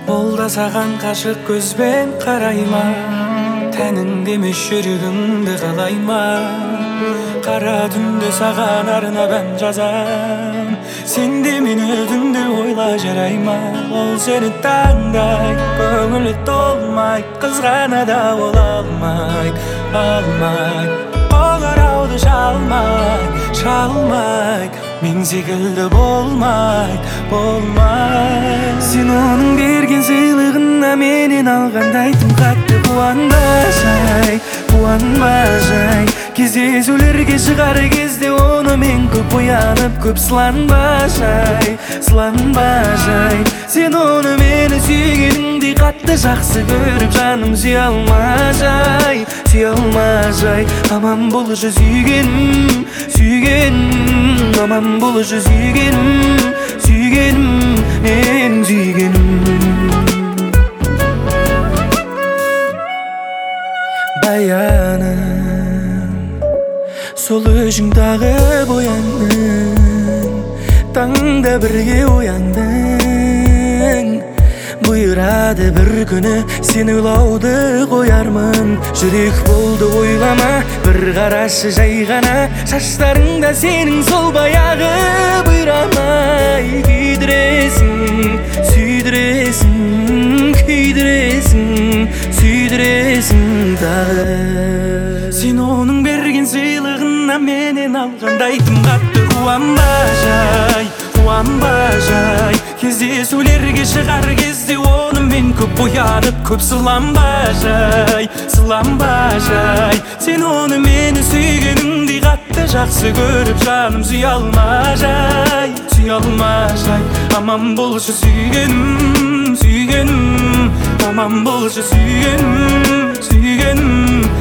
Ол да саған қашық көзбен қарайма, тәніңде емес жүрегіңді қалайма. Қара түнде саған арнап ән жазам, сен де мені түнде ойла жарайма. Ол сені таңдай, көңілі толмай, қызғана да ол алмай. Ол арауды шалмай, мен секілді болмай. Сен оның берген сыйлығына менен алғандай тым қатты қуанба жай. Кездесулерге шығар кезде оны мен көп оянып, көп сыланба жай. Сен оны мені сүйгеніңдей қатты жақсы көріп, жаным сүйе алма жай. Аман болшы сүйгенім, аман болшы сүйгенім, мен сүйгенім. Баяным, сол өзің тағып ояндың, таңда бірге ояндың. Бұйырады бір күні сен ойлауды қоярмын. Жүрек болды ойлама, бір қарашы жай ғана. Шаштарыңда сенің сол баяғы бұйрамай. Күйдіресің тағы. Сен оның берген сыйлығына менен алғандай тым қатты қуанба жай. Кездесулерге шығар кезде оны мен көп оянып, көп сыланба жай. Сен оны мені сүйгеніңдей қатты жақсы көріп, жаным сүйе алма жай. Аман болшы сүйгенім, аман болшы сүйгенім.